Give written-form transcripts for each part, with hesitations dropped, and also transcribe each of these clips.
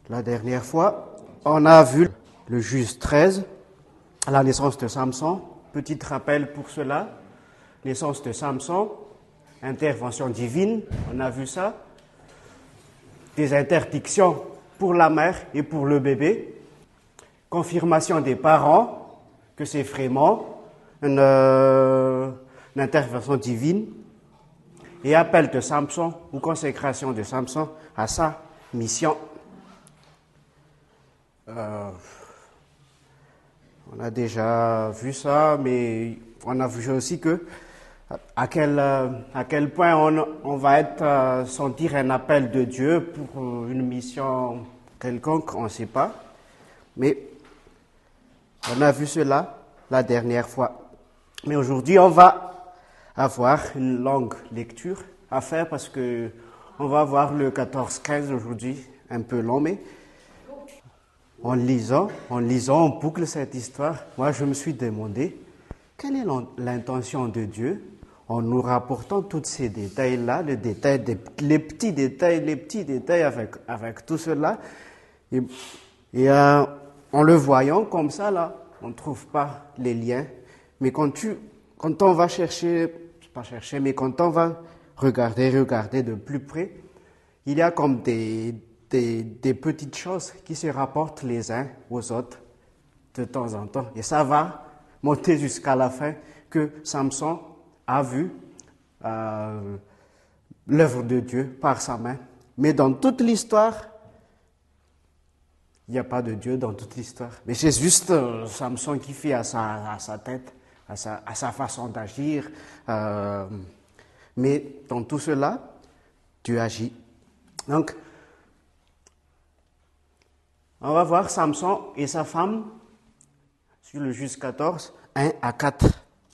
La dernière fois, on a vu le Juge 13, la naissance de Samson. Petit rappel pour cela, naissance de Samson, intervention divine, on a vu ça. Des interdictions pour la mère et pour le bébé. Confirmation des parents que c'est vraiment une intervention divine. Et appel de Samson ou consécration de Samson à sa mission. On a déjà vu ça, mais on a vu aussi que à quel point on va sentir un appel de Dieu pour une mission quelconque, on ne sait pas. Mais on a vu cela la dernière fois. Mais aujourd'hui, on va avoir une longue lecture à faire parce que on va voir le 14-15 aujourd'hui, un peu long, mais en lisant, on boucle cette histoire. Moi, je me suis demandé, quelle est l'intention de Dieu en nous rapportant tous ces détails-là, les petits détails avec tout cela. Et en le voyant comme ça, là, on ne trouve pas les liens. Mais quand on va quand on va regarder de plus près, il y a comme des petites choses qui se rapportent les uns aux autres de temps en temps. Et ça va monter jusqu'à la fin que Samson a vu l'œuvre de Dieu par sa main. Mais dans toute l'histoire, il n'y a pas de Dieu dans toute l'histoire. Mais c'est juste Samson qui fait à sa tête, à sa façon d'agir. Mais dans tout cela, Dieu agit. Donc, on va voir Samson et sa femme sur le Juge 14, 1-4.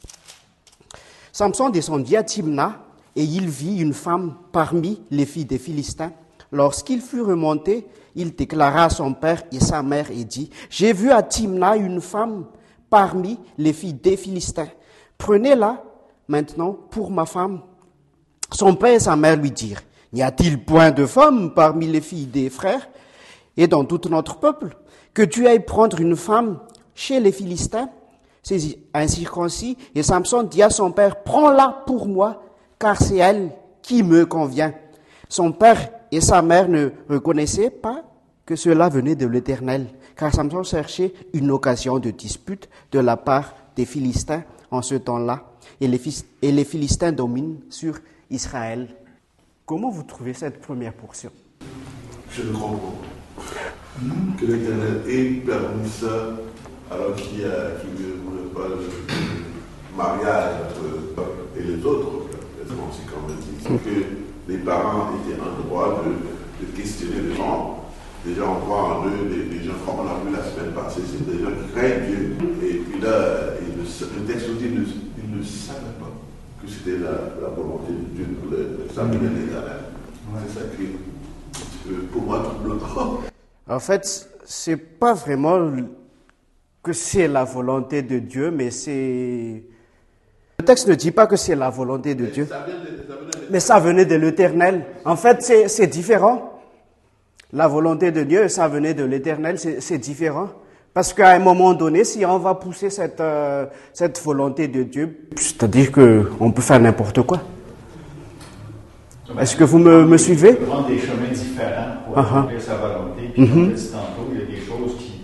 Samson descendit à Timna et il vit une femme parmi les filles des Philistins. Lorsqu'il fut remonté, il déclara à son père et sa mère et dit, « J'ai vu à Timna une femme parmi les filles des Philistins. Prenez-la maintenant pour ma femme. » Son père et sa mère lui dirent, « N'y a-t-il point de femme parmi les filles des frères et dans tout notre peuple, que tu ailles prendre une femme chez les Philistins? » C'est incirconcis, et Samson dit à son père, « Prends-la pour moi, car c'est elle qui me convient. » Son père et sa mère ne reconnaissaient pas que cela venait de l'Éternel, car Samson cherchait une occasion de dispute de la part des Philistins en ce temps-là, et les Philistins dominent sur Israël. Comment vous trouvez cette première portion? Je ne comprends pas. Que l'Éternel ait permis ça alors qu'il ne voulait pas le mariage entre et les autres. C'est quand même dit que les parents étaient en droit de questionner les gens. Les gens voient en eux des gens, comme on a vu la semaine passée, c'est des gens qui craignent Dieu. Et puis là, le texte dit qu'ils ne savaient pas que c'était la volonté de Dieu pour ça venait de l'Éternel. C'est ça qui est pour moi troublant. En fait, c'est pas vraiment que c'est la volonté de Dieu, mais c'est... Le texte ne dit pas que c'est la volonté de Dieu, mais ça venait de l'Éternel. En fait, c'est différent. La volonté de Dieu, ça venait de l'Éternel, c'est différent. Parce qu'à un moment donné, si on va pousser cette volonté de Dieu, c'est-à-dire qu'on peut faire n'importe quoi. Est-ce que vous me suivez? On peut prendre des chemins différents pour accomplir sa volonté. Puis, comme je dit tantôt, il y a des choses qui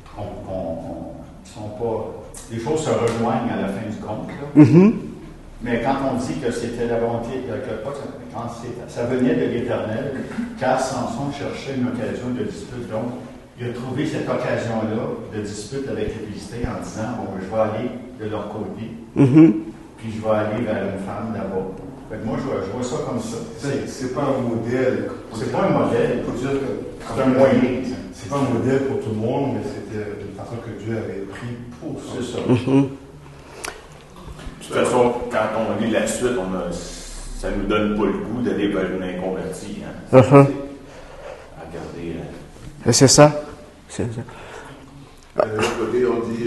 sont pas... Les choses se rejoignent à la fin du compte. Mais quand on dit que c'était la volonté, quand ça venait de l'Éternel, car Samson cherchait une occasion de dispute. Donc, il a trouvé cette occasion-là de dispute avec les Philistins en disant, bon, je vais aller de leur côté, puis je vais aller vers une femme là-bas. Moi, je vois ça comme ça. C'est pas un modèle. C'est pas un modèle. Il faut dire que c'est un moyen. C'est pas un modèle pour tout le monde, mais c'était une façon que Dieu avait pris pour ça. C'est ça. De toute façon, quand on lit la suite, ça nous donne pas le goût d'aller vers une inconvertie. À regarder. C'est ça. De l'autre côté, on dit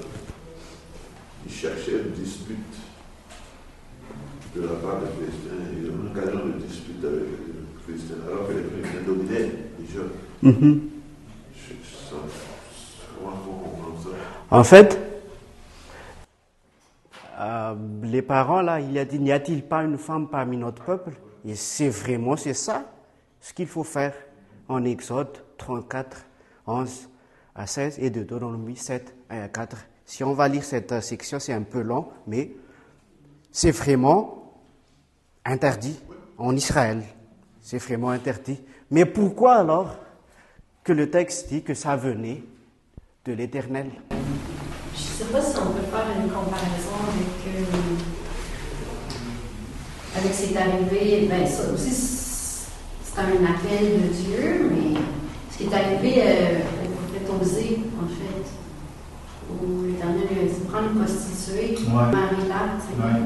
il cherchait une dispute de la part des Philistins. Il y a une occasion de dispute avec les Philistins, alors que les Philistins dominaient déjà. En fait, les parents, là, il a dit, n'y a-t-il pas une femme parmi notre peuple? Et c'est ça ce qu'il faut faire en Exode 34, 11 à 16 et Deutéronomie 7, 1 à 4. Si on va lire cette section, c'est un peu long, mais c'est vraiment interdit en Israël. C'est vraiment interdit. Mais pourquoi alors que le texte dit que ça venait de l'Éternel? Je ne sais pas si on peut faire une comparaison avec ce qui est arrivé. Ben, ça aussi, c'est un appel de Dieu, mais ce qui est arrivé au prophète Osée, en fait, où l'Éternel lui a dit prendre une prostituée, Marie-là.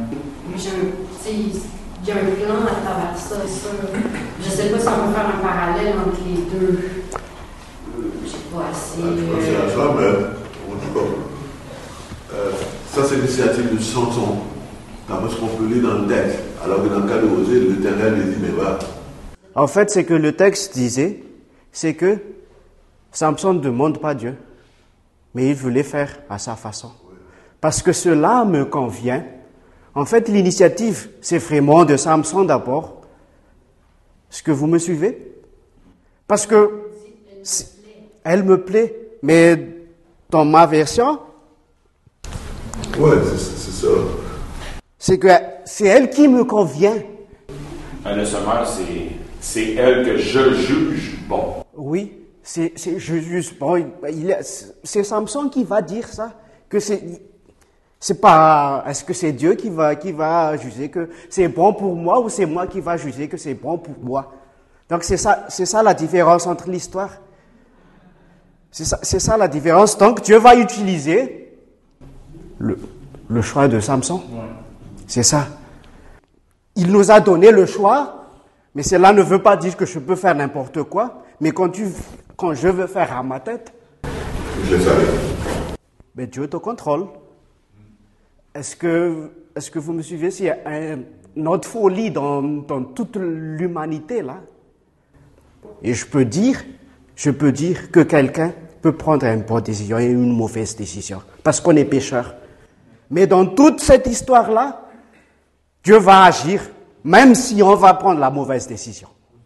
Il y a un plan à travers ça. Je ne sais pas si on peut faire un parallèle entre les deux. Je ne sais pas, c'est la femme, on dit pas. Ça, c'est l'initiative de Samson. Parce qu'on peut lire dans le texte. Alors que dans le cas de Osée, l'Éternel lui dit, mais va. En fait, c'est que le texte disait, c'est que Samson ne demande pas Dieu, mais il voulait faire à sa façon. Parce que cela me convient. En fait, l'initiative, c'est vraiment de Samson d'abord. Est-ce que vous me suivez? Parce que elle me plaît, mais dans ma version, ouais, c'est ça. C'est que c'est elle qui me convient. Le sommaire, c'est elle que je juge bon. Oui, je juge bon. C'est Samson qui va dire ça, que c'est pas. Est-ce que c'est Dieu qui va juger que c'est bon pour moi ou c'est moi qui va juger que c'est bon pour moi? Donc c'est ça la différence entre l'histoire. C'est ça la différence. Donc Dieu va utiliser le choix de Samson. Ouais. C'est ça. Il nous a donné le choix, mais cela ne veut pas dire que je peux faire n'importe quoi. Mais quand je veux faire à ma tête, je savais. Mais Dieu te contrôle. Est-ce que vous me suivez? S'il y a une autre folie dans toute l'humanité là, et je peux dire que quelqu'un peut prendre une bonne décision et une mauvaise décision, parce qu'on est pécheur. Mais dans toute cette histoire-là, Dieu va agir, même si on va prendre la mauvaise décision.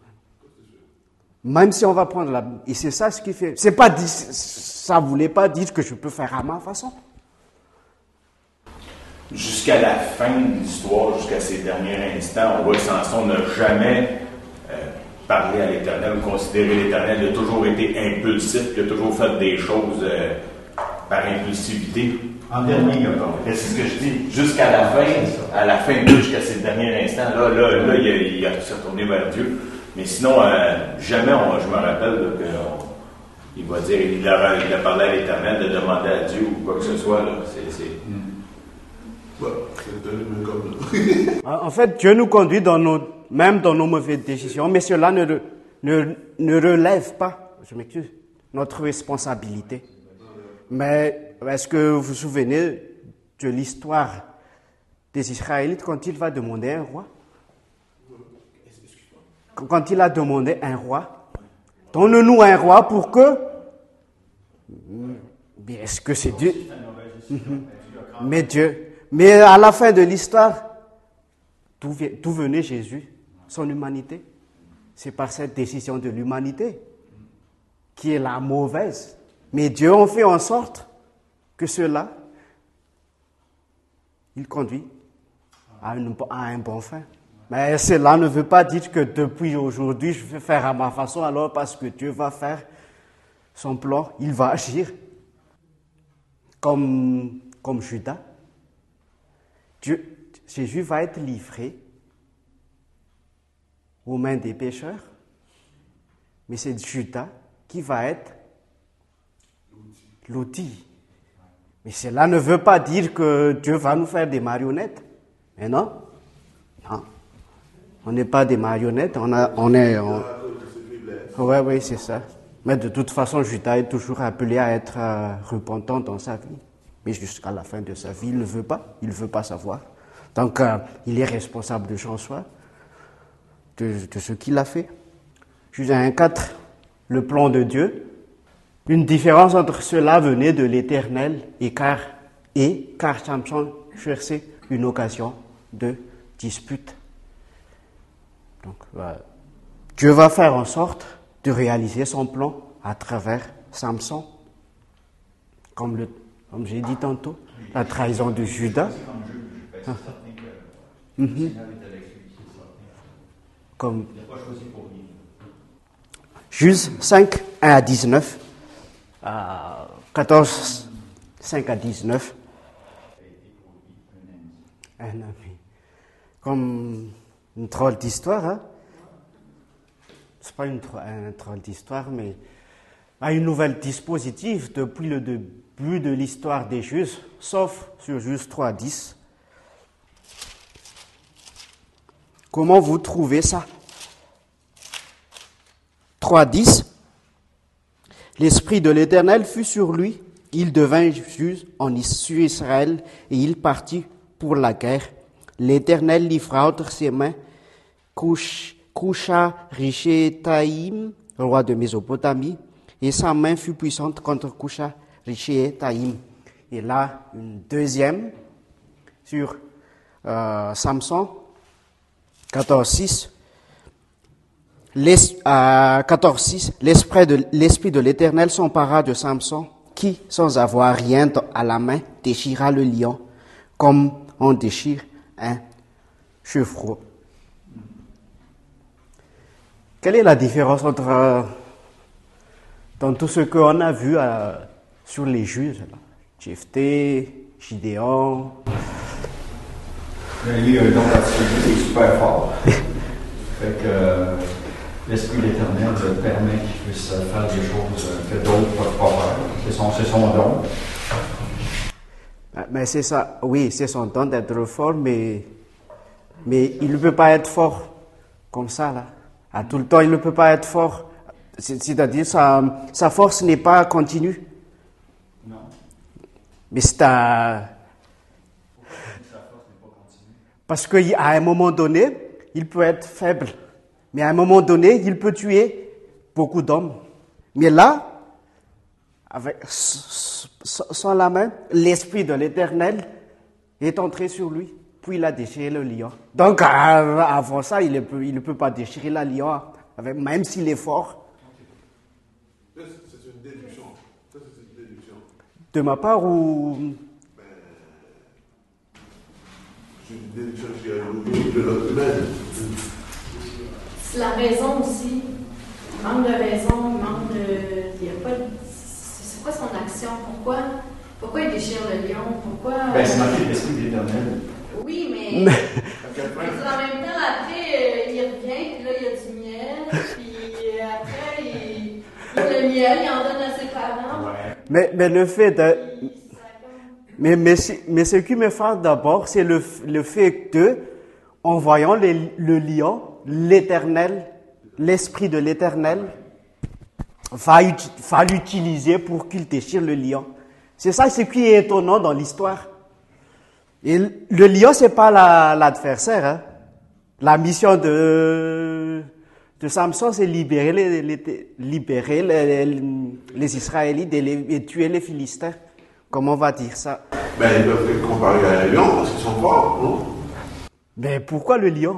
Même si on va prendre et c'est ça ce qui fait. Ça voulait pas dire que je peux faire à ma façon. Jusqu'à la fin de l'histoire, jusqu'à ces derniers instants, on voit que Samson n'a jamais parlé à l'Éternel ou considéré l'Éternel. Il a toujours été impulsif, il a toujours fait des choses par impulsivité. En dernier, c'est ce que je dis. Jusqu'à la fin, jusqu'à ces derniers instants, là, il s'est retourné vers Dieu. Mais sinon, jamais, je me rappelle qu'il va dire, il a parlé à l'Éternel de demander à Dieu ou quoi que ce soit. Là. En fait, Dieu nous conduit même dans nos mauvaises décisions, mais cela ne relève pas, je m'excuse, notre responsabilité. Mais est-ce que vous vous souvenez de l'histoire des Israélites quand il va demander un roi? Quand il a demandé un roi, donne-nous un roi pour que... Mais est-ce que c'est Dieu? Mais à la fin de l'histoire, d'où venait Jésus, son humanité? C'est par cette décision de l'humanité qui est la mauvaise. Mais Dieu en fait en sorte que cela, il conduit à un bon fin. Mais cela ne veut pas dire que depuis aujourd'hui, je vais faire à ma façon, alors parce que Dieu va faire son plan, il va agir comme Judas. Jésus va être livré aux mains des pécheurs, mais c'est Judas qui va être l'outil. Mais cela ne veut pas dire que Dieu va nous faire des marionnettes. Mais non. On n'est pas des marionnettes, Oui, c'est ça. Mais de toute façon, Judas est toujours appelé à être repentant dans sa vie. Mais jusqu'à la fin de sa vie, il ne veut pas savoir. Donc, il est responsable de son choix, de ce qu'il a fait. Juge 1,4, le plan de Dieu, Une différence entre cela venait de l'Éternel car Samson cherchait une occasion de dispute. Donc, Dieu va faire en sorte de réaliser son plan à travers Samson. Comme j'ai dit tantôt, la trahison de Judas. Comme Juge 5, 1 à 19, 14, 5 à 19. Un ami. Comme une drôle d'histoire, hein? C'est pas un drôle d'histoire, mais une nouvelle dispositif depuis le début de l'histoire des Juges, sauf sur Juges 3, 10. Comment vous trouvez ça? 3.10. L'Esprit de l'Éternel fut sur lui. Il devint juge sur Israël et il partit pour la guerre. L'Éternel livra entre ses mains Kusha-Rishétaïm, roi de Mésopotamie, et sa main fut puissante contre Kusha-Rishétaïm. Et là, une deuxième sur Samson, 14.6. 14.6. L'Esprit de l'Éternel s'empara de Samson, qui, sans avoir rien à la main, déchira le lion, comme on déchire un chevreau. Quelle est la différence entre dans tout ce qu'on a vu sur les juges, Jephthé, Gideon? Lui, un don particulier, c'est super fort. Fait que l'Esprit de l'Éternel permet qu'il puisse faire des choses que d'autres ne peuvent pas faire. C'est son don. Mais c'est ça, oui, c'est son don d'être fort, mais il ne peut pas être fort comme ça, là. À tout le temps, il ne peut pas être fort. C'est-à-dire, sa force n'est pas continue. Non. Mais c'est parce qu'à un moment donné, il peut être faible. Mais à un moment donné, il peut tuer beaucoup d'hommes. Mais là, sans la main, l'Esprit de l'Éternel est entré sur lui. Puis il a déchiré le lion. Donc, avant ça, il ne peut pas déchirer le lion, même s'il est fort. C'est une déduction. Ça, c'est une déduction. De ma part ou... C'est une déduction qui a logique de notre humaine. C'est la raison aussi. Il manque de raison, il manque de... Il y a pas de... C'est quoi son action? Pourquoi il déchire le lion? Pourquoi... C'est marqué l'Esprit de l'Éternel. Oui, mais en même temps, après, il revient, puis là, il y a du miel, puis après, le miel, il en donne à ses parents. Ouais. Mais le fait de... Mais ce qui me frappe d'abord, c'est le fait que, en voyant le lion, l'Éternel, l'Esprit de l'Éternel, va l'utiliser pour qu'il déchire le lion. C'est ça ce qui est étonnant dans l'histoire. Et le lion, c'est pas l'adversaire. Hein. La mission de Samson, c'est libérer les Israélites et tuer les Philistins. Comment on va dire ça? Ils peuvent être comparés à un lion parce qu'ils sont forts, non? Mais pourquoi le lion?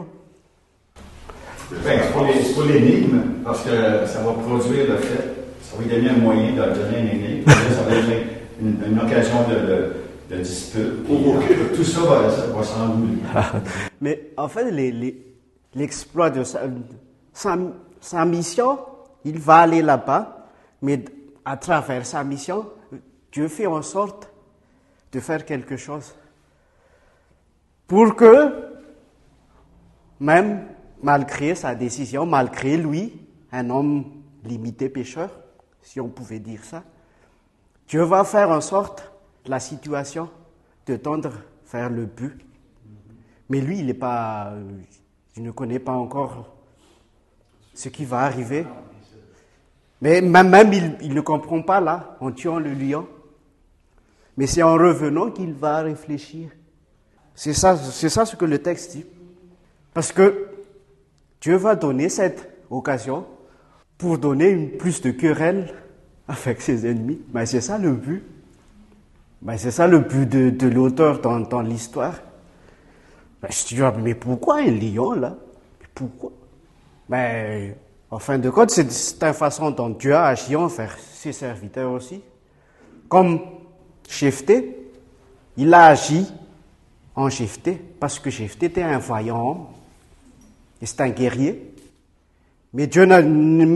C'est pour l'énigme, parce que ça va produire le fait, ça va lui donner un moyen de donner une énigme, ça va donner une occasion de dispute. Tout ça va s'enrouler. Mais en fait, l'exploit de sa mission, il va aller là-bas, mais à travers sa mission, Dieu fait en sorte de faire quelque chose. Pour que, même malgré sa décision, malgré lui, un homme limité pécheur, si on pouvait dire ça, Dieu va faire en sorte la situation de tendre vers le but. Mais lui, il ne connaît pas encore ce qui va arriver. Mais même il ne comprend pas là, en tuant le lion. Mais c'est en revenant qu'il va réfléchir. C'est ça ce que le texte dit. Parce que Dieu va donner cette occasion pour donner plus de querelle avec ses ennemis. Mais c'est ça le but. C'est ça le but de l'auteur dans l'histoire. Je dis, mais pourquoi un lion là? Pourquoi? En fin de compte, c'est une façon dont Dieu a agi envers ses serviteurs aussi. Comme Jephthé, il a agi en Jephthé, parce que Jephthé était un vaillant homme, et c'est un guerrier. Mais Dieu n'a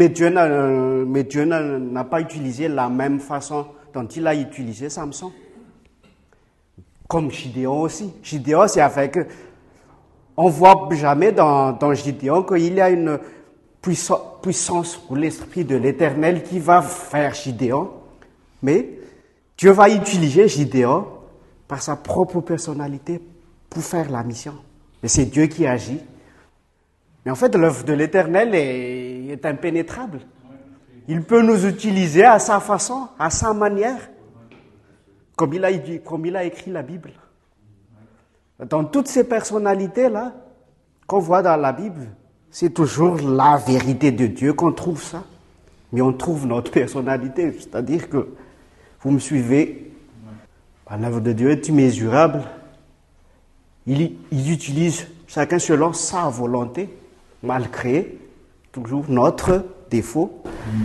pas utilisé la même façon dont il a utilisé Samson. Comme Gideon aussi. Gideon, c'est avec... On ne voit jamais dans Gideon qu'il y a une puissance ou l'esprit de l'Éternel qui va faire Gideon. Mais Dieu va utiliser Gideon par sa propre personnalité pour faire la mission. Mais c'est Dieu qui agit. Mais en fait, l'œuvre de l'Éternel est impénétrable. Il peut nous utiliser à sa façon, à sa manière, comme il a écrit la Bible. Dans toutes ces personnalités-là qu'on voit dans la Bible, c'est toujours la vérité de Dieu qu'on trouve ça. Mais on trouve notre personnalité, c'est-à-dire que vous me suivez, l'œuvre de Dieu est immesurable. Il utilise chacun selon sa volonté, malgré toujours notre défaut.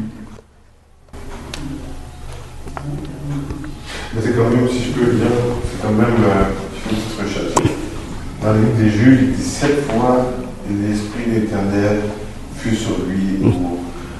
Mais c'est quand même, si je peux dire, c'est quand même une petite recherche. Dans le livre des Juges, il dit 7 fois l'Esprit de l'Éternel fut sur lui pour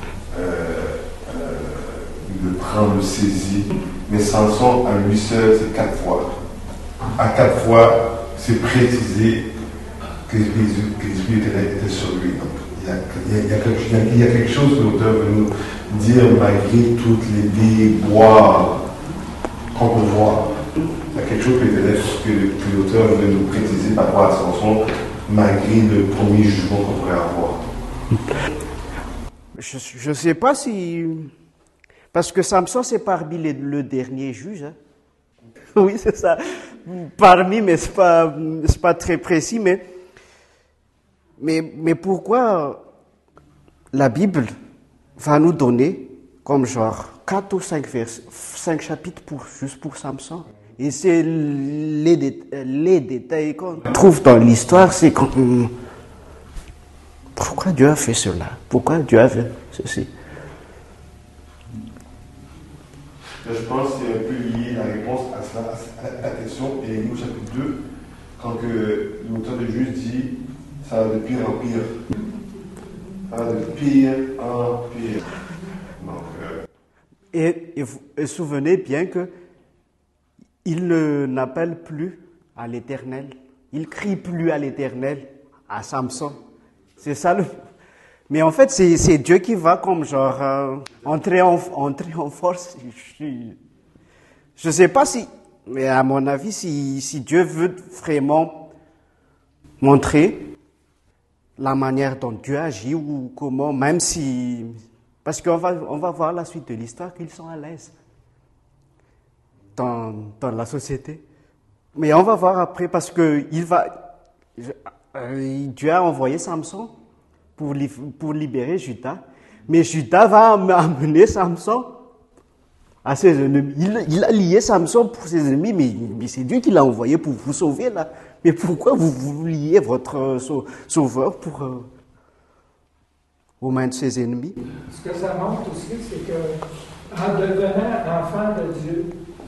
le prendre, le saisir. Mais Samson, à lui seul, c'est 4 fois. À 4 fois, c'est précisé que l'Esprit était sur lui. Donc, il y a quelque chose que l'auteur veut nous dire malgré toutes les déboires qu'on peut voir. Il y a quelque chose que l'auteur veut nous préciser par rapport à Samson, malgré le premier jugement qu'on pourrait avoir. Je ne sais pas si... Parce que Samson, c'est parmi le dernier juge. Hein. Oui, c'est ça. Parmi, mais ce n'est pas très précis. Mais pourquoi la Bible va nous donner comme genre 4 ou 5 chapitres juste pour Samson? Et c'est les détails qu'on trouve dans l'histoire, c'est pourquoi Dieu a fait cela? Pourquoi Dieu a fait ceci? Je pense que c'est un peu lié la réponse à cela, à la question, et au chapitre 2, quand l'auteur de Juge dit ça va de pire en pire. Ça va de pire en pire. Donc, et souvenez bien que il n'appelle plus à l'Éternel. Il crie plus à l'Éternel, à Samson. C'est ça le... Mais en fait, c'est Dieu qui va comme genre entrer en force. Je ne sais pas si... Mais à mon avis, si Dieu veut vraiment montrer la manière dont Dieu agit ou comment, même si... Parce qu'on va voir la suite de l'histoire qu'ils sont à l'aise dans la société. Mais on va voir après parce que Dieu a envoyé Samson pour libérer Juda. Mais Juda va amener Samson à ses ennemis. Il a lié Samson pour ses ennemis, mais c'est Dieu qui l'a envoyé pour vous sauver là. Mais pourquoi vous liez votre sauveur aux mains de ses ennemis? Ce que ça montre aussi, c'est qu'en devenant enfant de Dieu,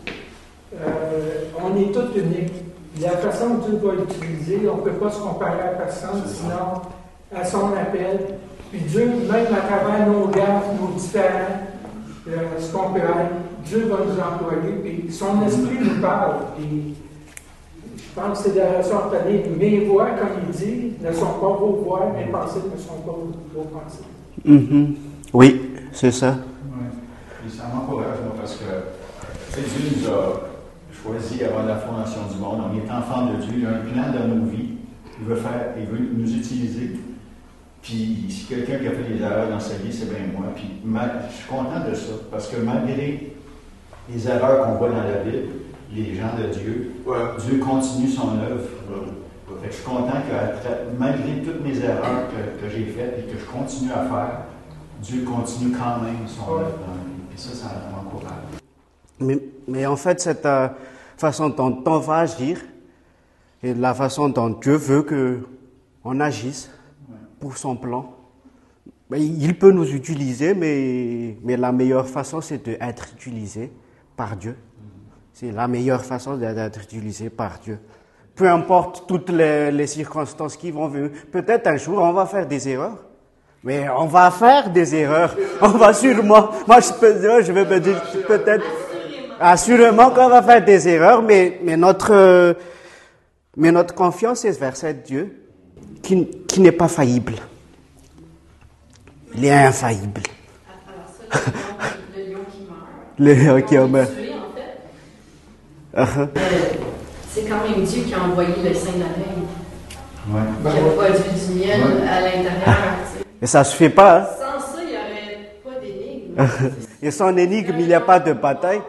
on est tous uniques. La façon dont Dieu va utiliser, on ne peut pas se comparer à personne, sinon à son appel. Puis Dieu, même à travers nos gaffes, nos différents, ce qu'on peut être, Dieu va nous employer. Puis son esprit nous parle. Puis je pense que c'est de la raison entenue. Mes voix, comme il dit, ne sont pas vos voix, mes pensées ne sont pas vos pensées. Mm-hmm. Oui, c'est ça. Oui. Et ça m'encourage, moi, parce que Dieu nous a choisi avant la fondation du monde. On est enfants de Dieu. Il a un plan dans nos vies. Il veut nous utiliser. Puis, si quelqu'un qui a fait des erreurs dans sa vie, c'est bien moi. Puis, je suis content de ça. Parce que malgré les erreurs qu'on voit dans la Bible, les gens de Dieu, Dieu continue son œuvre. Fait que je suis content que malgré toutes mes erreurs que j'ai faites et que je continue à faire, Dieu continue quand même son œuvre dans ma vie. Puis Ça m'encourage. Mais en fait, cette façon dont on va agir et la façon dont Dieu veut qu'on agisse pour son plan, il peut nous utiliser, mais la meilleure façon, c'est d'être utilisé par Dieu. C'est la meilleure façon d'être utilisé par Dieu. Peu importe toutes les circonstances qui vont venir. Peut-être un jour, on va faire des erreurs. Mais on va faire des erreurs. On va sûrement, moi je vais me dire peut-être, assurément qu'on va faire des erreurs, mais notre confiance est vers cet Dieu qui n'est pas faillible. Il est infaillible. Alors ça, le lion qui meurt. Le lion qui meurt. Tué, en fait. C'est quand même Dieu qui a envoyé le sein d'abeille. Ouais. Qui a produit du miel à l'intérieur. Et ça se fait pas, hein? Sans ça, il n'y aurait pas d'énigme. Et sans énigme, il n'y a pas de bataille.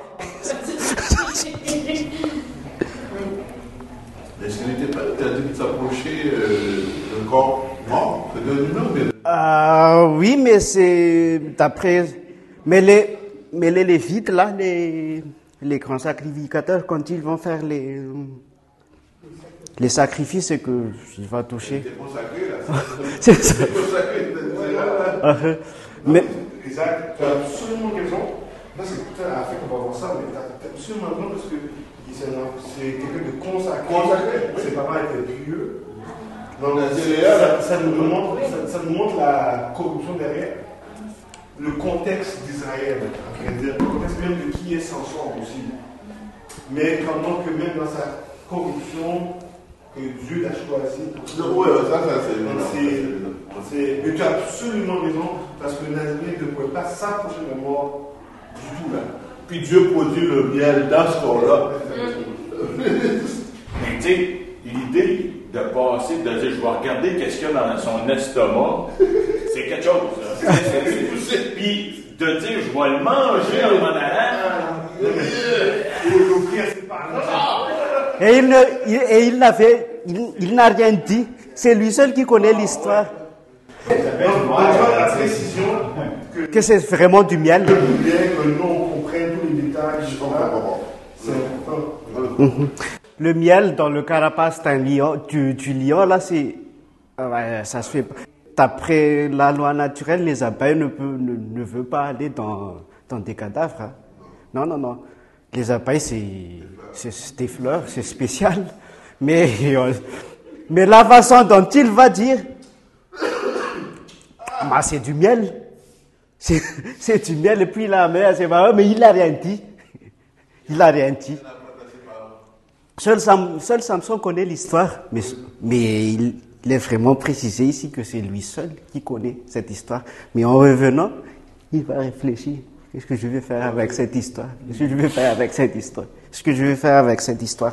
Est-ce qu'il n'était pas interdit de s'approcher d'un corps mort, d'un humain? Oui, mais c'est d'après. Mais les Lévites, là, les grands sacrificateurs, quand ils vont faire les sacrifices, c'est que il va toucher. C'est consacré, là. C'est ça. C'est consacré, Mais Isaac, tu as absolument raison. Là, c'est peut-être à la fin qu'on va voir ça, mais tu as absolument raison parce que c'est quelqu'un de consacré. Ses parents étaient pieux. Donc, ça nous montre la corruption derrière. Le contexte d'Israël, le contexte même de qui est Samson aussi. Mais pendant que même dans sa corruption, que Dieu l'a choisi. Oui, ça c'est. Mais tu as absolument raison, parce que Nazaré ne pouvait pas s'approcher de la mort du tout là. Puis Dieu produit le miel dans ce corps-là. Mais tu sais, l'idée de passer, de dire je vais regarder qu'est-ce qu'il y a dans son estomac, c'est quelque chose. Puis de dire je vais le manger en m'en allant. Et il n'a rien dit. C'est lui seul qui connaît l'histoire. La précision Que c'est vraiment du miel. que nous on comprenne tous les détails. C'est important. Le miel dans le carapace du lion, là, c'est. Ça se fait. D'après la loi naturelle, les abeilles ne veulent pas aller dans des cadavres. Hein. Non. Les abeilles, c'est des fleurs, c'est spécial. Mais la façon dont il va dire, c'est du miel. C'est du miel. Et puis la mère, c'est marrant, mais il n'a rien dit. Seul Samson connaît l'histoire, mais il est vraiment précisé ici que c'est lui seul qui connaît cette histoire. Mais en revenant, il va réfléchir. Qu'est-ce que je vais faire avec cette histoire? Qu'est-ce que je vais faire avec cette histoire? Qu'est-ce que je vais faire avec cette histoire?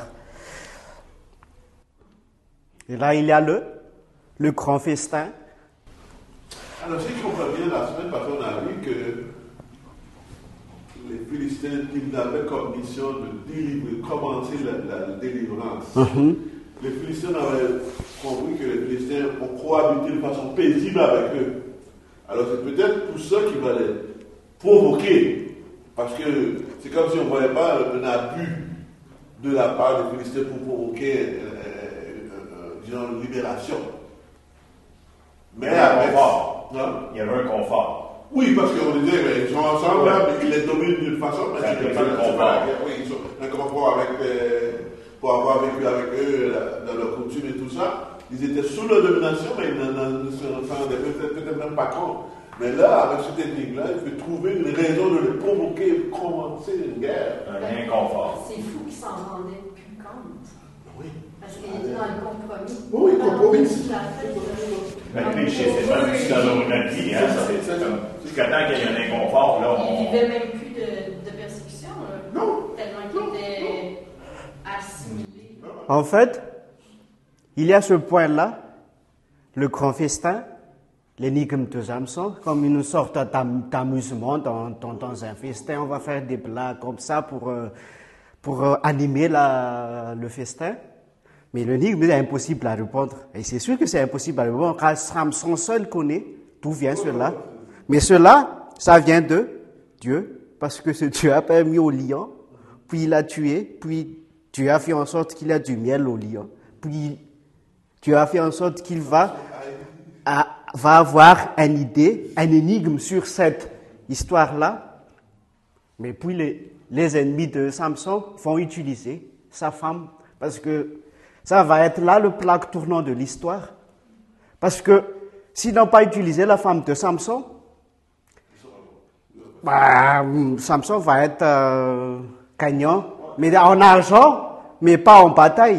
Et là, il y a le grand festin. Alors, si je comprends bien, la semaine passée, on a vu que les Philistins, ils avaient comme mission de commencer la délivrance. Les Philistins avaient compris que les Philistins ont cohabité de façon paisible avec eux. Alors, c'est peut-être pour ça qu'il va les provoquer. Parce que c'est comme si on ne voyait pas un abus de la part des Philistins pour provoquer, disons, une libération. Mais avec il y avait un confort. Oui, parce qu'on disait, ils sont ensemble, là, mais ils les dominent d'une façon, mais Ça c'est pas le confort. Oui, ils sont un confort pour avoir vécu avec eux dans leur coutume et tout ça. Ils étaient sous leur domination, mais ils ne se rendaient peut-être même pas compte. Mais là, avec cette technique-là, il faut trouver une raison de les provoquer et commencer une guerre. Un inconfort. C'est fou qu'ils s'en rendaient plus compte. Oui. Parce qu'il était dans le compromis. Oui, compromis. Le péché, c'est même plus dans notre vie. Hein, c'est comme, jusqu'à temps qu'il y ait un inconfort, là, Il ne vivait même plus de persécution. Là. Non. Tellement qu'il était assimilé. En fait, il y a ce point-là, le grand festin, l'énigme de Samson, comme une sorte d'amusement dans un festin. On va faire des plats comme ça pour animer le festin. Mais l'énigme est impossible à répondre. Et c'est sûr que c'est impossible à répondre, car Samson seul connaît d'où vient cela. Mais cela, ça vient de Dieu. parce que tu as permis au lion, puis il a tué, puis tu as fait en sorte qu'il a du miel au lion, puis tu as fait en sorte qu'il va avoir une idée, un énigme sur cette histoire-là. Mais puis les ennemis de Samson vont utiliser sa femme, parce que ça va être là le plaque tournant de l'histoire. Parce que s'ils n'ont pas utilisé la femme de Samson, Samson va être gagnant, mais en argent, mais pas en bataille.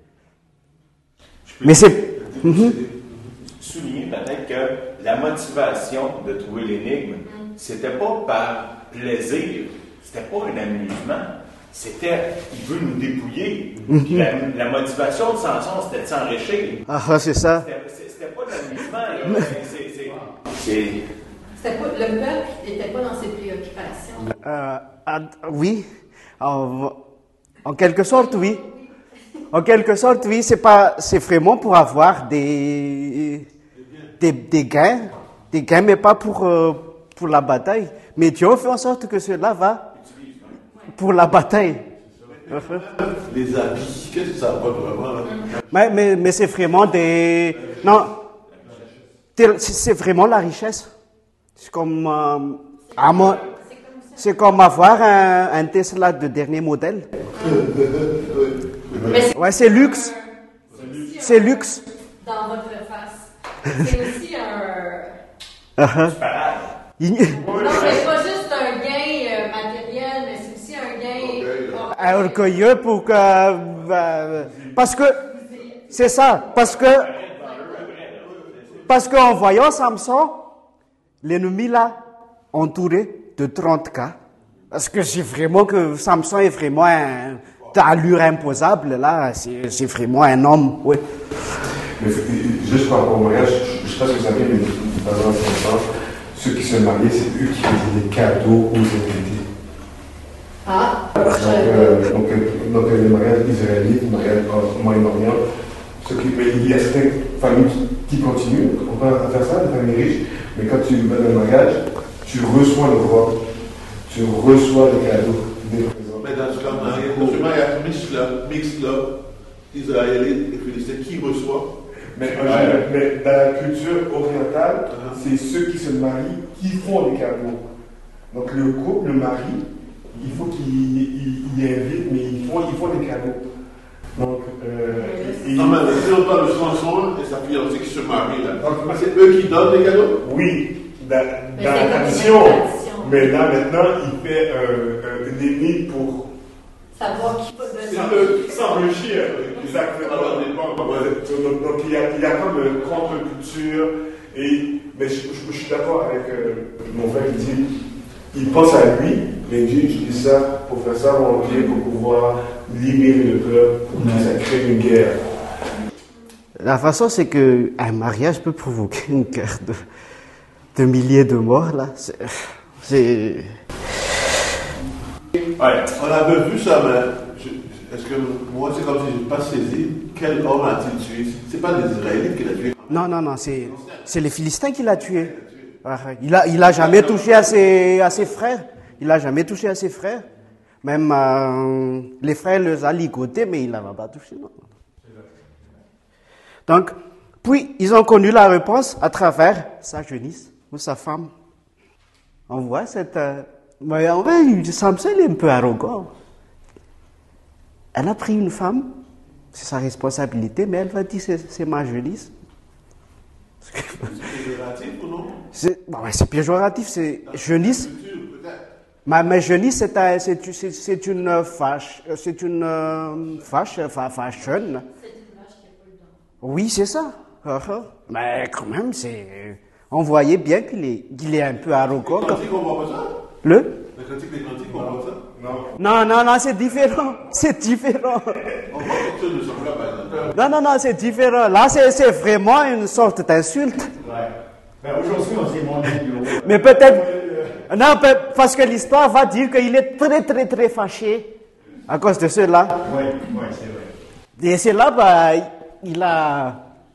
Mais c'est... Souligner peut-être que la motivation de trouver l'énigme, c'était pas par plaisir, c'était pas un amusement, c'était il veut nous dépouiller. La motivation de Samson, c'était de s'enrichir. Ah, c'est ça. C'était pas de l'amusement, là. Le peuple n'était pas dans ses préoccupations. Oui, en quelque sorte, oui. En quelque sorte, oui, c'est vraiment pour avoir des gains, mais pas pour la bataille. Mais Dieu fait en sorte que cela va pour la bataille. Les habits, qu'est-ce que ça apporte vraiment là? Mais c'est vraiment non, c'est vraiment la richesse. C'est comme avoir un Tesla de dernier modèle. Ouais, c'est luxe. C'est luxe. Dans votre face. C'est aussi un... Non, c'est pas juste un gain matériel, mais c'est aussi un gain... orgueilleux pour que... parce que... C'est ça. Parce qu'en voyant Samson, l'ennemi là, entouré de 30 cas. Parce que c'est vraiment que Samson est vraiment d'allure imposable, là. C'est vraiment un homme, oui. Mais juste par rapport au mariage, je ne sais pas ce que ça vient, mais dans un sens, ceux qui se mariaient, c'est eux qui faisaient des cadeaux aux invités. Ah, donc les mariages israélites, les mariages au Moyen-Orient, mais il y a certaines familles qui continuent, on peut faire ça, des familles riches, mais quand tu vas dans un mariage, tu reçois le roi, tu reçois les cadeaux, des présents. Mais dans ce mariage mixte là, israélite et philistin, qui reçoit? Mais dans la culture orientale, c'est ceux qui se marient qui font des cadeaux. Donc le couple, le mari, il faut qu'il invite, mais ils font des cadeaux. Donc, non, mais si on parle de Samson et sa fiancée qui se marient là, c'est eux qui donnent des cadeaux? Oui, dans la tradition. Mais là maintenant, il fait une limite pour savoir qui peut donner. s'enrichir. Exactement. Donc il y a comme une contre-culture. Mais je suis d'accord avec mon frère qui dit, il pense à lui, mais Dieu utilise ça pour faire ça en Dieu, pour pouvoir libérer le peuple, pour que ça crée une guerre. La façon, c'est qu'un mariage peut provoquer une guerre de milliers de morts, là. C'est... Ouais. On avait vu ça, mais est-ce que moi, c'est comme si je n'ai pas saisi quel homme a-t-il tué? C'est pas les Israélites qui l'ont tué. Non, c'est les Philistins qui l'ont tué. Il a jamais touché à ses frères. Il a jamais touché à ses frères. Même les frères les a ligotés, mais il n'avait pas touché. Non. Donc, puis ils ont connu la réponse à travers sa jeunesse ou sa femme. On voit cette... mais en vrai, Samson est un peu arrogant. Elle a pris une femme, c'est sa responsabilité, mais elle va dire c'est ma jeunesse. C'est péjoratif ou non? C'est péjoratif, c'est jeunesse. Mais jeunesse, c'est une fâche. C'est une fâche jeune. C'est une vache qui a pas le don. Oui, c'est ça. Mais quand même, on voyait bien qu'il est un peu arrogant. Les cantiques, on voit pas ça? Le? Les cantiques des cantiques, on voit ça? Non, c'est différent. C'est différent. On voit quelque chose de semblable, par exemple. Non, c'est différent. Là, c'est vraiment une sorte d'insulte. Ouais. Ben, aujourd'hui, on dit mon Dieu. Mais peut-être... Non, parce que l'histoire va dire qu'il est très, très, très fâché à cause de cela. Oui, c'est vrai. Et c'est là, il a...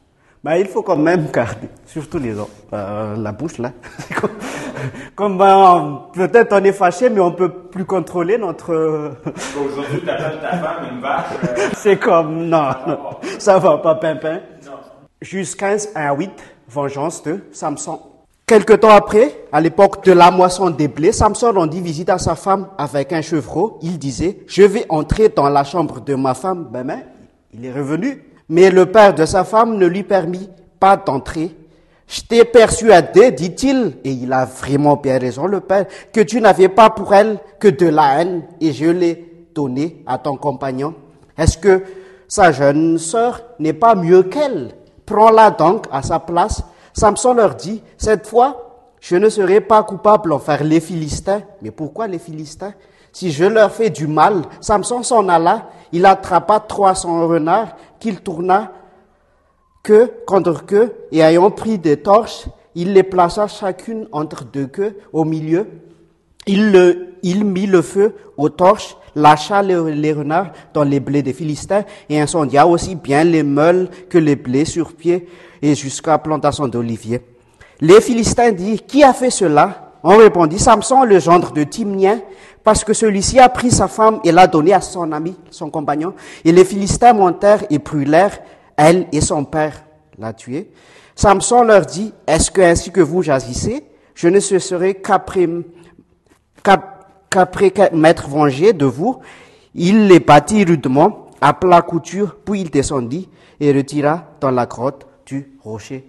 Ben, il faut quand même garder, surtout les hommes, la bouche là. Comme peut-être on est fâché, mais on peut plus contrôler notre. Aujourd'hui, tu appelles ta femme une vache. C'est comme non, ça va pas, pimpin. Non. Juge 15:1-8, vengeance de Samson. Quelque temps après, à l'époque de la moisson des blés, Samson rendit visite à sa femme avec un chevreau. Il disait, je vais entrer dans la chambre de ma femme. Ben, il est revenu. Mais le père de sa femme ne lui permit pas d'entrer. Je t'ai persuadé, dit-il, et il a vraiment bien raison, le père, que tu n'avais pas pour elle que de la haine, et je l'ai donnée à ton compagnon. Est-ce que sa jeune sœur n'est pas mieux qu'elle? Prends-la donc à sa place. Samson leur dit, cette fois, je ne serai pas coupable envers les Philistins. Mais pourquoi les Philistins? Si je leur fais du mal, Samson s'en alla, il attrapa 300 renards qu'il tourna queue contre queue, et ayant pris des torches, il les plaça chacune entre deux queues au milieu. Il mit le feu aux torches, lâcha les renards dans les blés des Philistins et incendia aussi bien les meules que les blés sur pied et jusqu'à la plantation d'oliviers. Les Philistins dirent, qui a fait cela? On répondit, Samson, le gendre de Timnien, parce que celui-ci a pris sa femme et l'a donnée à son ami, son compagnon. Et les Philistins montèrent et brûlèrent, elle et son père l'a tué. Samson leur dit, est-ce que ainsi que vous agissez, je ne cesserai qu'après m'être vengé de vous? Il les battit rudement, à plat couture, puis il descendit et retira dans la grotte du rocher.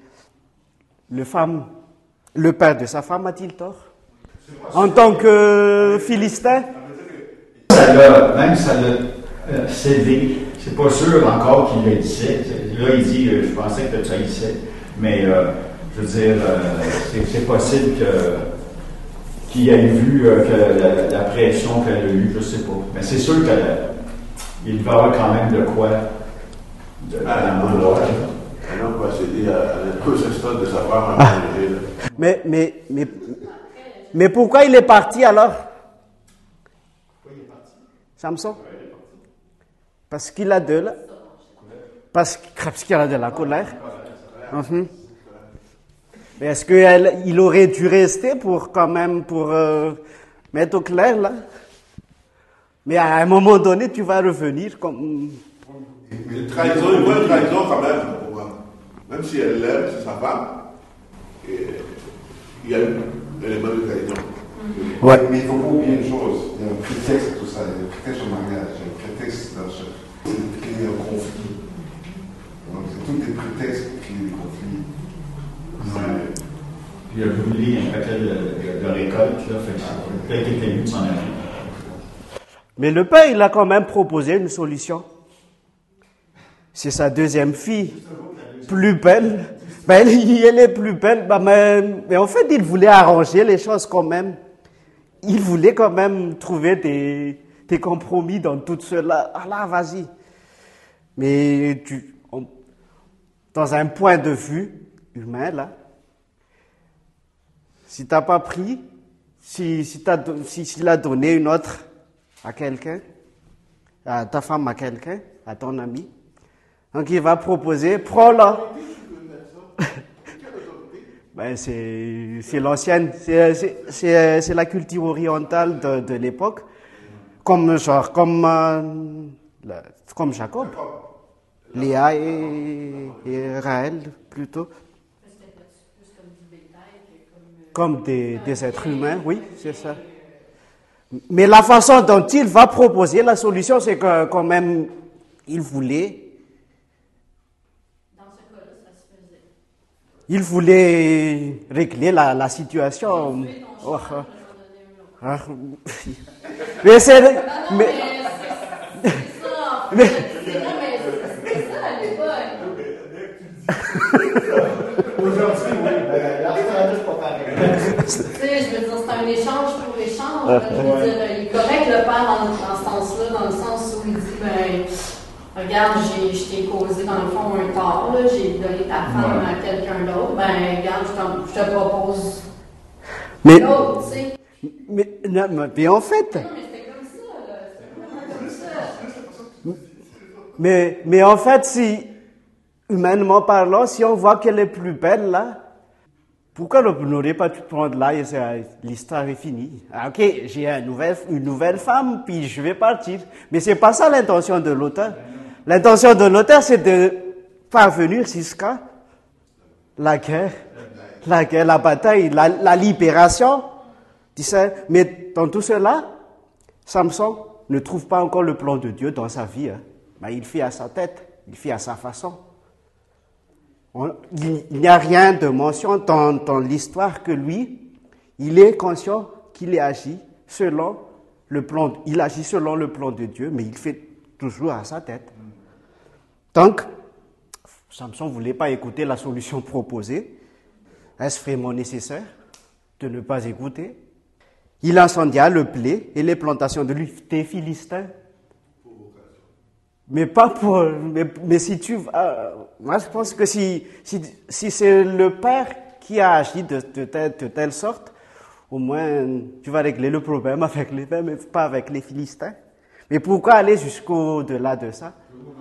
Le père de sa femme a-t-il tort? En tant que Philistin? Même ça l'a cédé. C'est pas sûr encore qu'il le disait. Là, il dit, je pensais que tu haïssais. Mais, je veux dire, c'est possible qu'il ait vu que la pression qu'elle a eue, je sais pas. Mais c'est sûr qu'il va y avoir quand même de quoi la vouloir. Un homme va céder à la possession de sa femme à manger. Mais pourquoi il est parti alors? Samson? Parce qu'il a de la... Parce qu'il a de la colère. Mais est-ce qu'il aurait dû rester pour mettre au clair là? Mais à un moment donné, tu vas revenir comme... Une trahison, une bonne trahison quand même, pour moi. Même si elle l'aime, c'est sa femme, il y a un élément de trahison. Ouais. Mais il ne faut pas oublier une chose, il y a un prétexte à tout ça, il y a un prétexte au mariage, il y a un prétexte dans ce... C'est créer un conflit. Donc c'est tous des prétextes pour créer des conflits. Il a brûlé un paquet de récoltes, là, fait que peut-être qu'il était mieux de s'en aller. Mais le père, il a quand même proposé une solution. C'est sa deuxième fille, plus belle. Ben, elle est plus belle, mais en fait, il voulait arranger les choses quand même. Il voulait quand même trouver des compromis dans tout cela. Ah là, vas-y. Mais dans un point de vue humain, là, si t'as pas pris, s'il a donné une autre à quelqu'un, à ta femme à quelqu'un, à ton ami, donc il va proposer, prends-la. Ben c'est l'ancienne, c'est la culture orientale de l'époque, comme Jacob, Léa et Raël plutôt. Comme des êtres humains, oui, c'est ça. Mais la façon dont il va proposer la solution, c'est que quand même, il voulait... Dans ce cas-là, ça se faisait. Il voulait régler la situation. Oh, mais c'est... Mais... C'est ça à l'époque. Aujourd'hui, oui, l'arsenal, c'est pas pareil. Tu sais, je veux dire, c'est un échange pour échange. Je veux dire, il est correct le père dans ce sens-là, dans le sens où il dit, regarde, je t'ai causé dans le fond un tort, là, j'ai donné ta femme à quelqu'un d'autre, regarde, je te propose l'autre, tu sais. Mais en fait... Non, mais c'était comme ça, là. C'était vraiment comme ça. Mais en fait, humainement parlant, si on voit qu'elle est plus belle là, pourquoi on n'aurait pas pu prendre là et l'histoire est finie? Ah, ok, j'ai une nouvelle femme, puis je vais partir. Mais c'est pas ça l'intention de l'auteur. L'intention de l'auteur, c'est de parvenir jusqu'à la guerre, la bataille, la libération. Mais dans tout cela, Samson ne trouve pas encore le plan de Dieu dans sa vie. Hein. Mais il fait à sa tête, il fait à sa façon. Il n'y a rien de mention dans l'histoire que lui, il est conscient qu'il agit selon le plan de Dieu, mais il fait toujours à sa tête. Donc, Samson ne voulait pas écouter la solution proposée. Est-ce vraiment nécessaire de ne pas écouter? Il incendia le blé et les plantations des Philistins. Mais pas pour. Mais si tu. Moi, je pense que si c'est le père qui a agi de telle sorte, au moins tu vas régler le problème avec les pères, mais pas avec les Philistins. Mais pourquoi aller jusqu'au-delà de ça?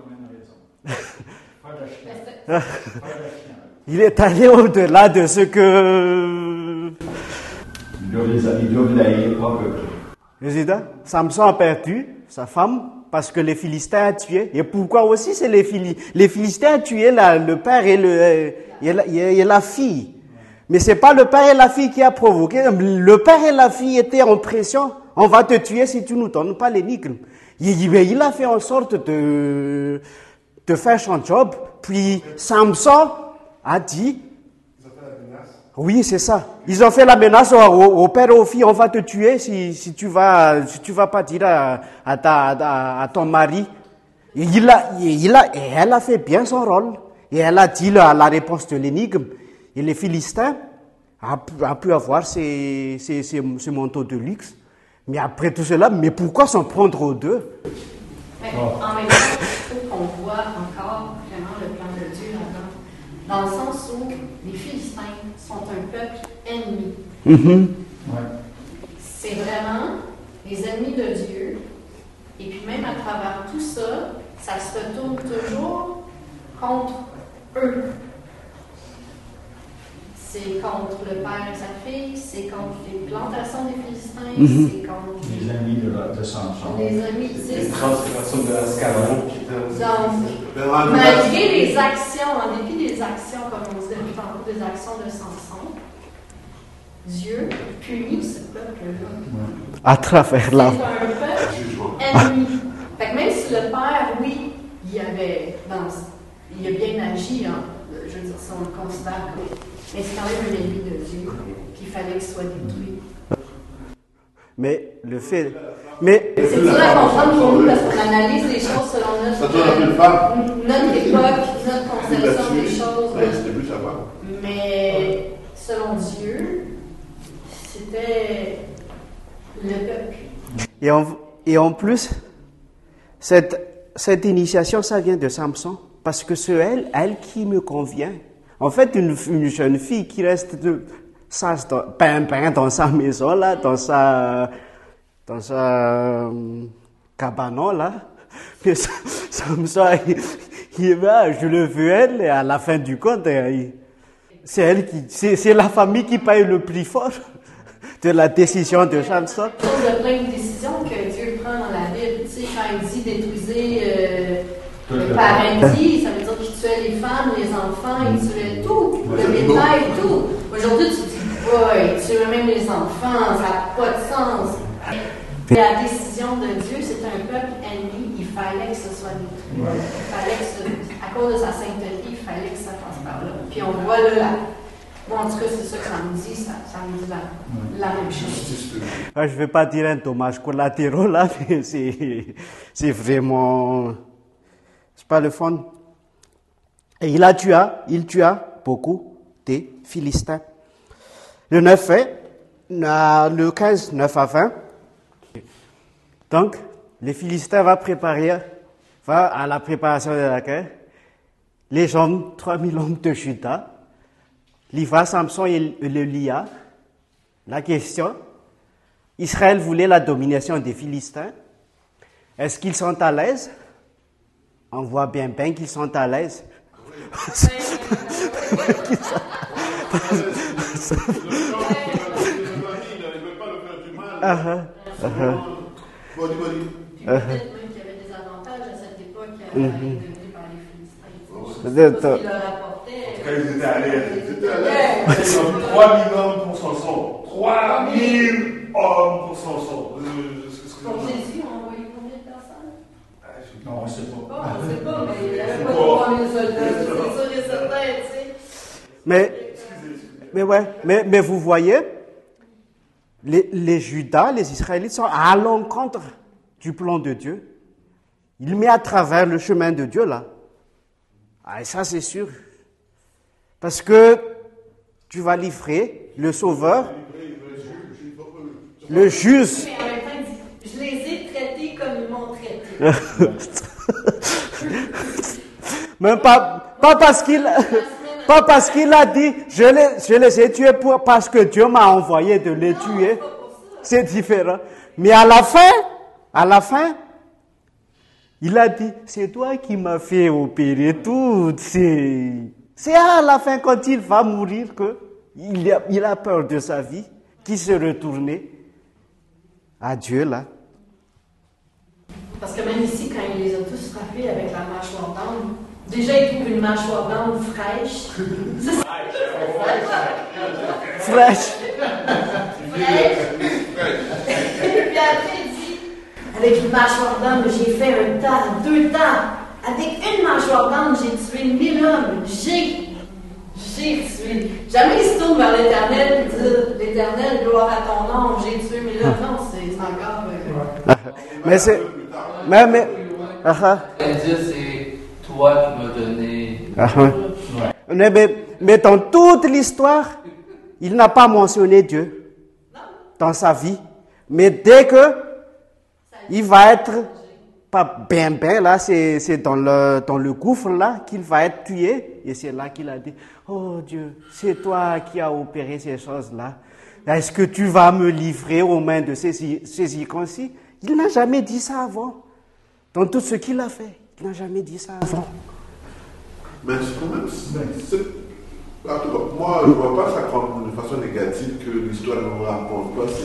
Il est allé au-delà de ce que. Ils doivent l'haïr pas peu près. Résident, Samson a perdu sa femme parce que les Philistins ont tué. Et pourquoi aussi c'est les Philistins ont tué le père et la fille. Mais c'est pas le père et la fille qui a provoqué. Le père et la fille étaient en pression. On va te tuer si tu nous donnes pas l'énigme. Il a fait en sorte de faire son job. Puis Samson a dit. Oui, c'est ça. Ils ont fait la menace au père et aux filles, on va te tuer si tu vas pas dire à ton mari. Et elle a fait bien son rôle. Et elle a dit la réponse de l'énigme. Et les Philistins a pu avoir ces manteaux de luxe. Mais après tout cela, mais pourquoi s'en prendre aux deux? En même temps, je trouve qu'on voit encore vraiment le plan de Dieu là-dedans. Dans le sens où les Philistins sont un peuple ennemi. Mm-hmm. Ouais. C'est vraiment les ennemis de Dieu. Et puis même à travers tout ça, ça se retourne toujours contre eux. C'est contre le père et sa fille, c'est contre les plantations des Philistins, Mm-hmm. c'est contre Les amis de Samson. les amis. Une transformation de l'escalade qui était. Donc, malgré les actions, en dépit des actions, comme on disait tout tantôt, des actions de Samson, Dieu punit ce peuple-là. Ouais. À travers C'est la. un peuple ennemi. Fait que même si le père, oui, il a bien agi, hein, je veux dire, si on le considère comme. Mais c'est quand même un ennemi de Dieu, qu'il fallait qu'il soit détruit. Mais le fait. Mais. C'est dur à comprendre pour nous parce qu'on analyse les choses selon notre époque, notre conception des choses. C'était plus savoir. Mais selon Dieu, c'était le peuple. Et en plus, cette initiation, ça vient de Samson. Parce que c'est elle qui me convient. En fait, une jeune fille qui reste dans sa maison, là, dans sa cabanon, là. Mais Samson, je le veux elle, et à la fin du compte, c'est la famille qui paye le prix fort de la décision de Samson. Il y a plein de décisions que Dieu prend dans la Bible. Tu sais, quand il dit détruisez le paradis, ça veut dire qu'il tuait les femmes, les enfants, il tuait tout, le bétail, tout. Aujourd'hui, tu te dis, ouais, il tuait même les enfants, ça n'a pas de sens. La décision de Dieu, c'est un peuple ennemi, il fallait que ce soit détruit. Il fallait que à cause de sa sainteté, il fallait que ça passe par là. Puis on voit là, bon, en tout cas, c'est ça que ça nous dit, ça nous dit la même chose. Je ne vais pas dire un dommage collatéral là, mais c'est vraiment. C'est pas le fond. Et il tua beaucoup des Philistins. Le 9 fait, le 15, 9 à 20. Donc, les Philistins vont à la préparation de la guerre. Les hommes, 3000 hommes de Juda, livrent Samson et le lia. La question, Israël voulait la domination des Philistins. Est-ce qu'ils sont à l'aise? On voit bien qu'ils sont à l'aise. Bon, Puis peut-être même qu'il y avait des avantages à cette époque à être devenus par les Philistins. Parce qu'ils leur apportaient. Ils étaient allés. Ils ont 3000 hommes pour Samson. 3000 hommes pour Samson. Pour Jésus, on a envoyé combien de personnes? Non, on ne sait pas. Bon, on ne sait pas, mais il n'y avait pas de 3000 soldats, c'est sûr et certain, tu sais. Mais vous voyez, les Judas, les Israélites sont à l'encontre du plan de Dieu. Il met à travers le chemin de Dieu là. Ah, et ça c'est sûr. Parce que tu vas livrer le Sauveur, le juste. Mais en même temps, il dit, je les ai traités comme ils m'ont traité. Même pas parce qu'il a dit, je les ai tués parce que Dieu m'a envoyé de les tuer. C'est différent. Mais à la fin, il a dit, c'est toi qui m'as fait opérer tout. C'est à la fin, quand il va mourir, qu'il a peur de sa vie, qu'il s'est retourné à Dieu, là. Parce que même ici, quand il les a tous frappés avec la mâchoire d'âne, déjà il trouve une mâchoire d'âne fraîche. Fraîche. Puis après, il dit, avec une mâchoire d'âne, j'ai fait un tas, 2 tas. Avec une mâchoire d'âne, j'ai tué 1000 hommes. J'ai tué. Jamais il se tourne vers l'Éternel et dit, l'Éternel, gloire à ton nom, j'ai tué 1000 hommes. Non, c'est encore... Mais c'est... Mais... Dieu, c'est toi qui m'as donné... Mais dans toute l'histoire, il n'a pas mentionné Dieu dans sa vie. Mais dès que il va être pas bien là, c'est dans le gouffre là qu'il va être tué. Et c'est là qu'il a dit, oh Dieu, c'est toi qui as opéré ces choses-là. Est-ce que tu vas me livrer aux mains de ces icônes-ci? Il n'a jamais dit ça avant. Dans tout ce qu'il a fait, il n'a jamais dit ça avant. Mais quand même, en tout cas, moi, je ne vois pas ça comme une façon négative que l'histoire ne me raconte pas.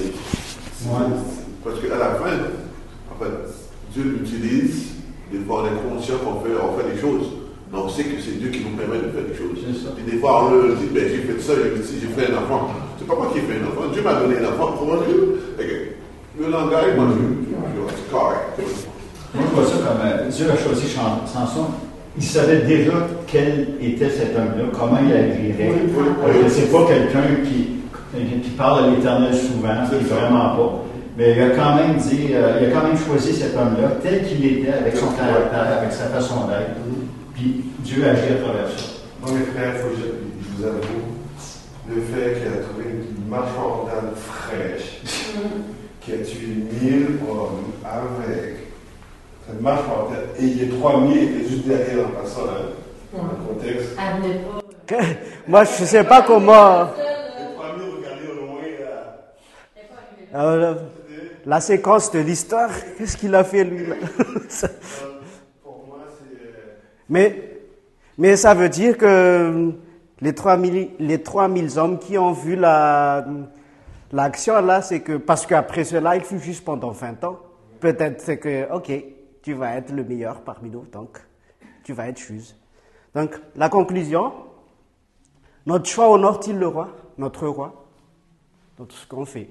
Parce qu'à la fin, en fait, Dieu utilise l'effort conscient qu'on fait des choses. Mais on sait que c'est Dieu qui nous permet de faire des choses. Et des fois, on le dit, ben, j'ai fait ça, j'ai fait un enfant. C'est pas moi qui ai fait un enfant. Dieu m'a donné un enfant. Comment Dieu? Le langage, moi, c'est correct. Moi, je vois ça comme Dieu a choisi Samson. Il savait déjà quel était cet homme-là, comment il agirait. C'est pas quelqu'un qui parle à l'Éternel souvent, c'est vraiment pas. Mais il a quand même dit, il a quand même choisi cet homme-là tel qu'il était, avec son caractère, avec sa façon d'être. Puis Dieu agit à travers ça. Moi, mes frères, je vous avoue, le fait qu'il a trouvé une mâchoire d'âne fraîche, qui a tué 1000 hommes avec cette mâchoire d'âne, et il y a 3000 qui étaient juste derrière en passant dans le contexte. Elle venait pas. Moi, je ne sais pas comment. Les 3000 regardaient au loin. La séquence de l'histoire, qu'est-ce qu'il a fait lui là? Pour moi, c'est. Mais ça veut dire que les 3000 hommes qui ont vu l'action là, c'est que, parce qu'après cela, il fut juste pendant 20 ans. Peut-être c'est que, ok, tu vas être le meilleur parmi nous, donc tu vas être juste. Donc, la conclusion, notre choix honore-t-il le roi, notre roi, dans tout ce qu'on fait?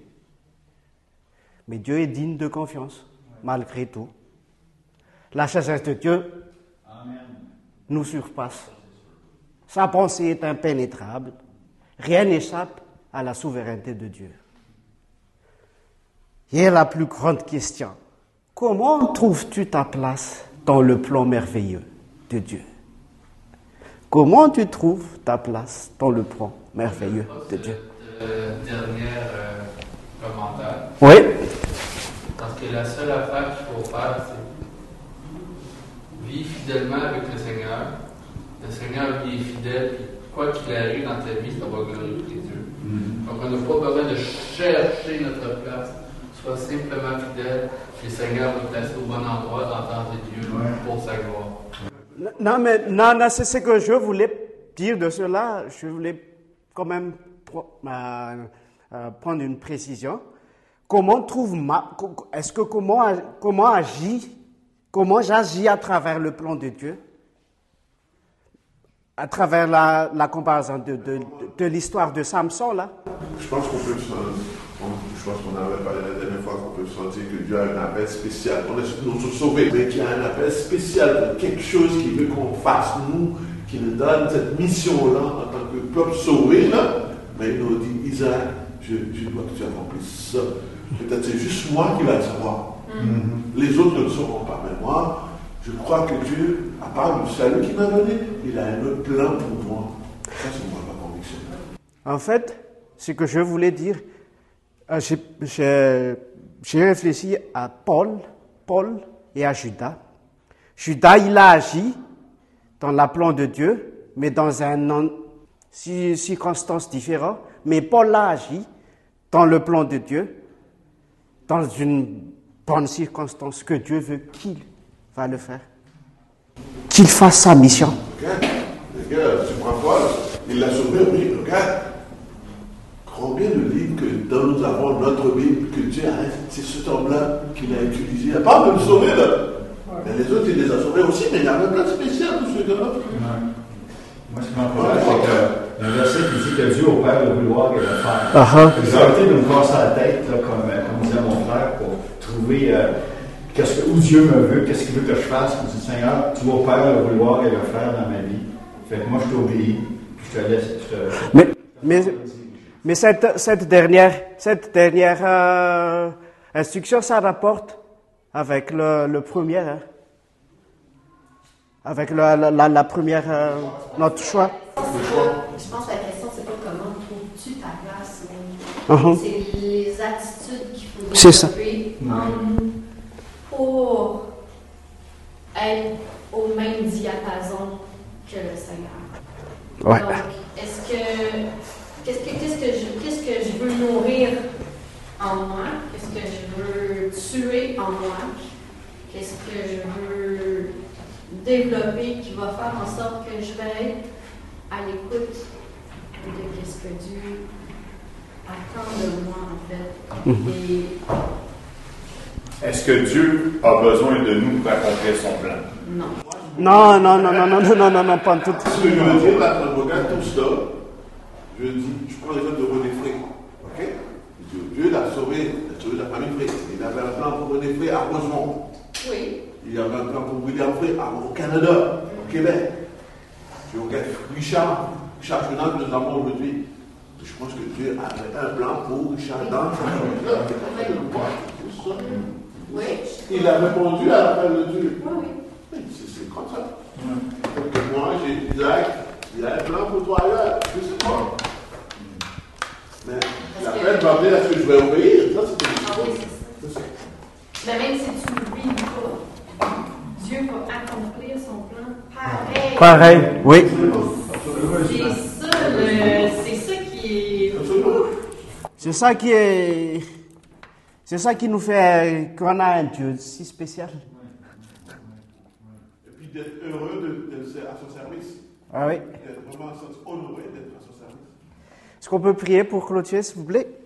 Mais Dieu est digne de confiance, malgré tout. La sagesse de Dieu nous surpasse. Sa pensée est impénétrable. Rien n'échappe à la souveraineté de Dieu. Et la plus grande question, comment trouves-tu ta place dans le plan merveilleux de Dieu? Comment tu trouves ta place dans le plan merveilleux de Dieu? Dernier commentaire. Oui. Parce que la seule affaire qu'il faut faire, c'est vivre fidèlement avec le Seigneur. Le Seigneur lui est fidèle, puis quoi qu'il arrive dans ta vie, ça va glorifier Dieu. Donc on n'a pas besoin de chercher notre place. Sois simplement fidèle, puis le Seigneur va te placer au bon endroit dans le temps de Dieu pour sa gloire. Non, c'est ce que je voulais dire de cela. Je voulais quand même prendre une précision. Comment j'agis à travers le plan de Dieu, à travers la comparaison de l'histoire de Samson là? Je pense qu'on peut je pense qu'on avait parlé la dernière fois qu'on peut sentir que Dieu a un appel spécial. On est nous se sauver, mais qu'il y a un appel spécial, quelque chose qui veut qu'on fasse, nous, qui nous donne cette mission-là en tant que peuple sauvé, là. Mais il nous dit, Isaac, je dois que tu accomplisses ça. Peut-être c'est juste moi qui vais le savoir. Les autres ne le sauront pas. Mais moi, je crois que Dieu, à part le salut qu'il m'a donné, il a un autre plan pour moi. Ça, c'est moi ma conviction. En fait, ce que je voulais dire, j'ai réfléchi à Paul et à Judas. Judas, il a agi dans le plan de Dieu, mais dans une circonstance différente. Mais Paul a agi dans le plan de Dieu, dans une bonne circonstance que Dieu veut qu'il va le faire. Qu'il fasse sa mission. Regarde, tu crois quoi? Il l'a sauvé, oui, regarde. Combien de livres que dont nous avons notre Bible, que Dieu a, c'est cet homme-là qu'il a utilisé. Il n'a pas de le sauver, là. Mais les autres, il les a sauvés aussi, mais il y a un plan spécial pour ceux là. Moi, ce qui m'encourage, c'est que le verset qui dit que Dieu opère le vouloir et le faire. Vous arrêtez de me casser la tête, là, comme disait mon frère, pour trouver où Dieu me veut, qu'est-ce qu'il veut que je fasse. Je dis, Seigneur, tu opères le vouloir et le faire dans ma vie. Fait que moi, je t'obéis, je te laisse. Mais cette dernière instruction, ça rapporte avec le premier, hein? Avec la première, notre choix. Je pense que la question, c'est pas comment trouves-tu ta place, mais c'est les attitudes qu'il faut développer pour être au même diapason que le Seigneur. Ouais. Donc, qu'est-ce que je veux nourrir en moi? Qu'est-ce que je veux tuer en moi? Qu'est-ce que je veux développer qui va faire en sorte que je vais être à l'écoute de ce que Dieu attend de moi, en fait. Est-ce que Dieu a besoin de nous pour accomplir son plan? Non. Non, pas tout. Ce que je veux dire, là, quand je regarde tout ça, je prends l'exemple de René Fré. Ok? Dieu l'a sauvé la famille Fré. Il avait un plan pour René Fré à Rosemont. Oui. Il y avait un plan pour William Fré au Canada, au Québec. Je regarde Richard Chenal que nous avons aujourd'hui. Je pense que Dieu avait un plan pour Richard dans sa famille. Oui. Il a répondu à l'appel de Dieu. Oui. C'est comme ça. Donc moi, j'ai Isaac, il a un plan pour toi ailleurs. Je sais pas. Mais l'appel va venir à ce que je vais obéir. Ça, c'est ça. Mais même si tu l'oublies pas, Dieu va accomplir son plan pareil. Pareil, oui. C'est ça qui est. C'est ça qui nous fait qu'on a un Dieu si spécial. Et puis d'être heureux d'être à son service. Ah oui. D'être vraiment honoré d'être à son service. Est-ce qu'on peut prier pour clôturer, s'il vous plaît?